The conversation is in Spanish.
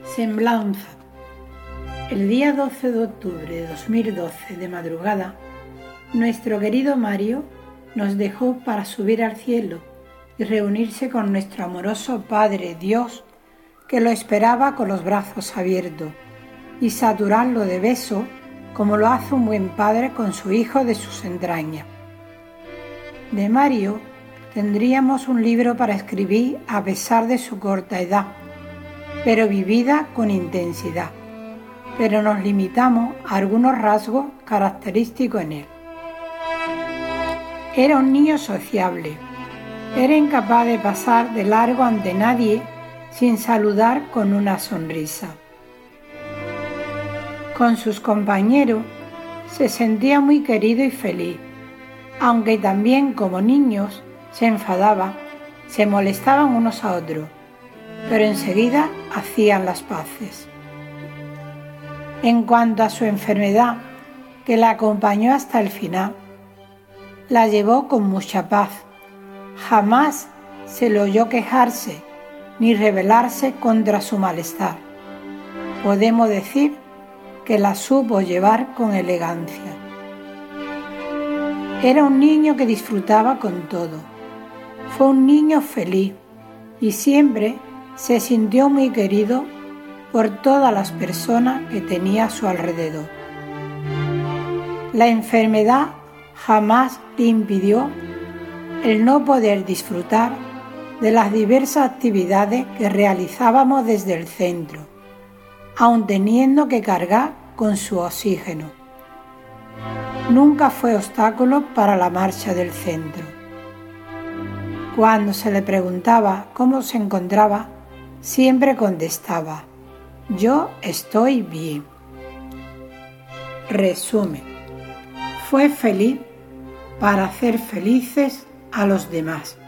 Semblanza. El día 12 de octubre de 2012, de madrugada, nuestro querido Mario nos dejó para subir al cielo y reunirse con nuestro amoroso Padre Dios, que lo esperaba con los brazos abiertos, y saturarlo de besos como lo hace un buen padre con su hijo de sus entrañas. De Mario tendríamos un libro para escribir a pesar de su corta edad, pero vivida con intensidad, pero nos limitamos a algunos rasgos característicos en él. Era un niño sociable, era incapaz de pasar de largo ante nadie sin saludar con una sonrisa. Con sus compañeros se sentía muy querido y feliz, aunque también como niños se enfadaba, se molestaban unos a otros, pero enseguida hacían las paces. En cuanto a su enfermedad, que la acompañó hasta el final, la llevó con mucha paz. Jamás se le oyó quejarse ni rebelarse contra su malestar. Podemos decir que la supo llevar con elegancia. Era un niño que disfrutaba con todo. Fue un niño feliz y siempre se sintió muy querido por todas las personas que tenía a su alrededor. La enfermedad jamás le impidió el no poder disfrutar de las diversas actividades que realizábamos desde el centro, aun teniendo que cargar con su oxígeno. Nunca fue obstáculo para la marcha del centro. Cuando se le preguntaba cómo se encontraba, siempre contestaba: yo estoy bien. Resumen: fue feliz para hacer felices a los demás.